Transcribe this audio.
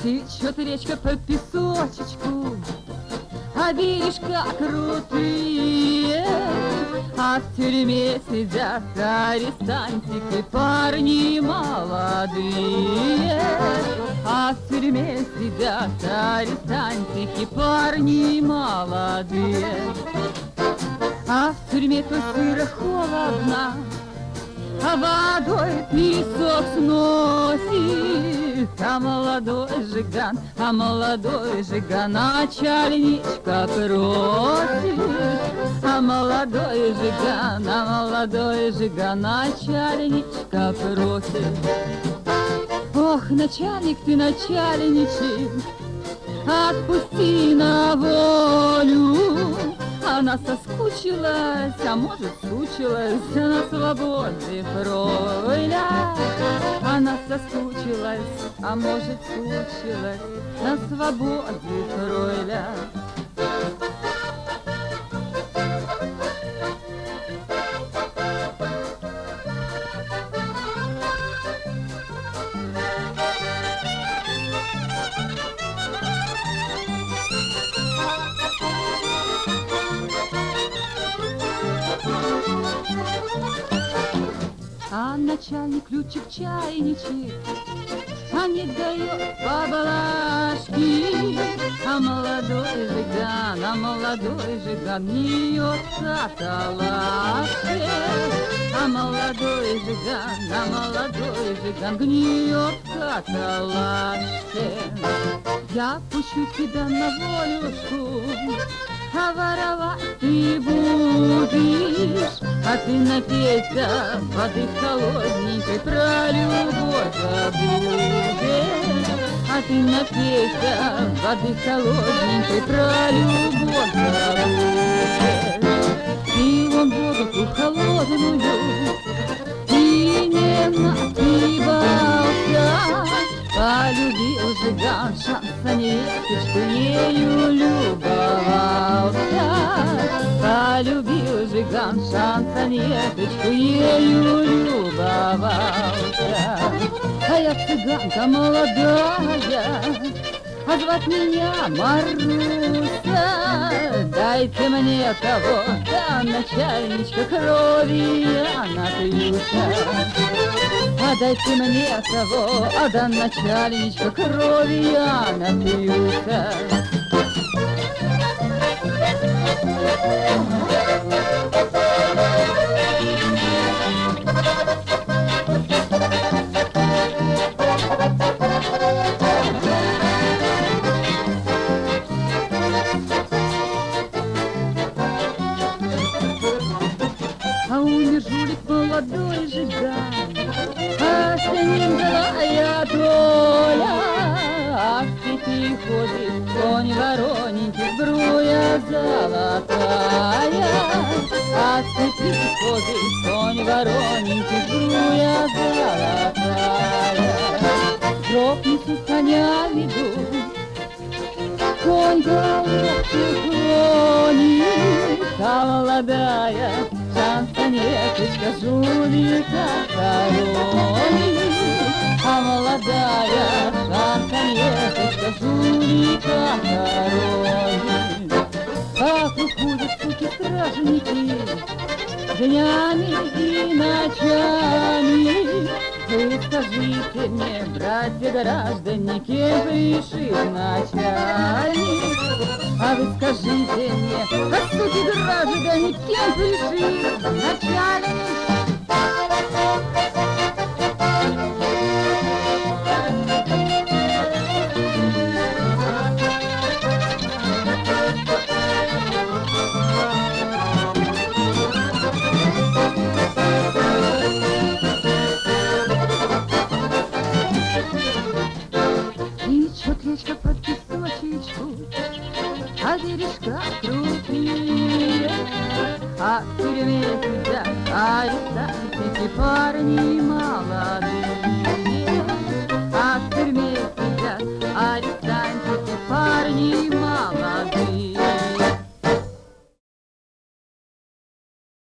Течет речка по песочечку, а бережка крутые, а в тюрьме сидят арестантики, парни молодые. А в тюрьме сидят арестантики, парни молодые. А в тюрьме то сыро холодно, а водой песок сносит. А молодой жиган, начальничка просит. А молодой жиган, начальничка просит. Ох, начальник ты начальничек, отпусти на волю. Она соскучилась, а может сучилась на свободе фройля. Она соскучилась, а может сучилась на свободе фройля. А начальник ключик чайничек, а не дает поблажки. А молодой жиган гниет каталажки. А молодой жиган гниет каталажки. Я пущу тебя на волюшку, а воровать ты будешь. А ты напейся воды холодненькой, про любовь забудешь. А ты напейся воды холодненькой, про любовь забудешь. И вон воду холодную ты не напивался. Полюбил жиган шансонеточку, ею любовался. Полюбил жиган шансонеточку, ею любовался. А я цыганка молодая, а звать меня Маруся. Дайте мне того, да начальничка, крови я напьюся. А дайте мне того, а да начальничка, крови я напьюся. А умер жулик молодой жиган, а с ним злая доля. А в степи ходит конь вороненький, сбруя золотая. А в степи ходит конь вороненький, сбруя золотая. Гроб несут, коня ведут, конь головки клонит. А молодая шансонеточка жулика хоронит. А молодая шансонеточка жулика хоронит. Как уходят суки-стражники днями и ночами. Вы скажите мне, братья-граждане, кем пришит начальник? А вы скажите мне, как суки-граждане, кем пришит начальник? Речка под песочечку, а бережка крутые. А в тюрьме сидят арестантики, парни молодые.